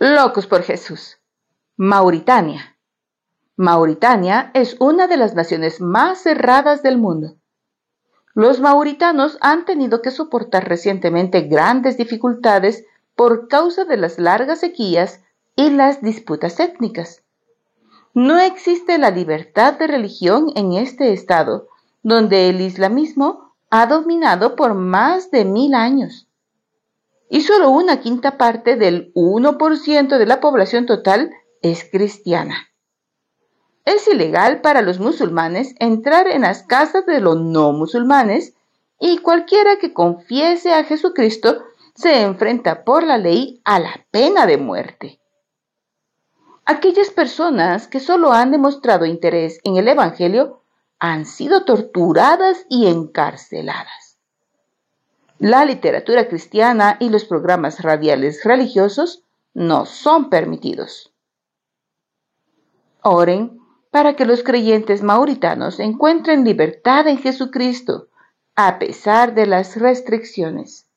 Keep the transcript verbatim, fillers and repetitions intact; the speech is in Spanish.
Locos por Jesús. Mauritania. Mauritania es una de las naciones más cerradas del mundo. Los mauritanos han tenido que soportar recientemente grandes dificultades por causa de las largas sequías y las disputas étnicas. No existe la libertad de religión en este estado, donde el islamismo ha dominado por más de mil años. Y solo una quinta parte del uno por ciento de la población total es cristiana. Es ilegal para los musulmanes entrar en las casas de los no musulmanes y cualquiera que confiese a Jesucristo se enfrenta por la ley a la pena de muerte. Aquellas personas que solo han demostrado interés en el Evangelio han sido torturadas y encarceladas. La literatura cristiana y los programas radiales religiosos no son permitidos. Oren para que los creyentes mauritanos encuentren libertad en Jesucristo, a pesar de las restricciones.